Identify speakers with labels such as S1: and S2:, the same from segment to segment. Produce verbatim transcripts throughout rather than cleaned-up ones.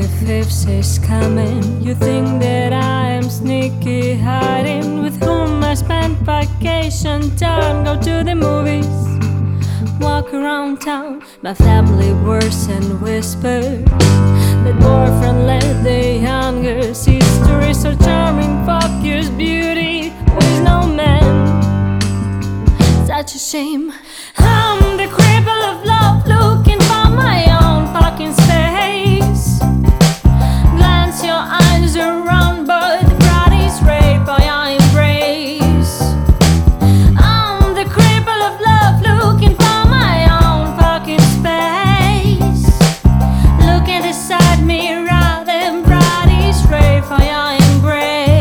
S1: twenty-fifth is coming. You think that I am sneaky hiding with whom I spend vacation time. Go to the movies, walk around town. My family works and whispers that boyfriend led the younger sister is so charming, focus, beauty with no man. Such a shame. I'm the cripple of love, looking for my own parking space. Glance your eyes around, but the bride is raped by your embrace. I'm the cripple of love, looking for my own parking space. Look at the side mirror, the bride is raped by your embrace.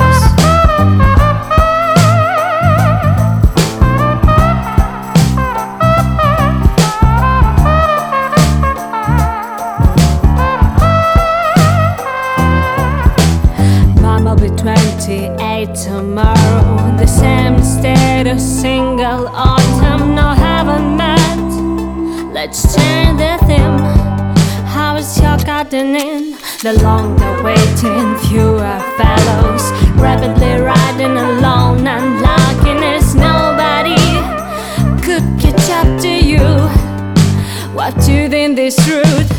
S1: I'll be twenty-eight tomorrow. The same status, single, autumn, no haven't met. Let's change the theme. How is your gardening? The longer waiting, fewer fellows rapidly riding alone, unluckiness. Nobody could catch up to you. What do you think this route?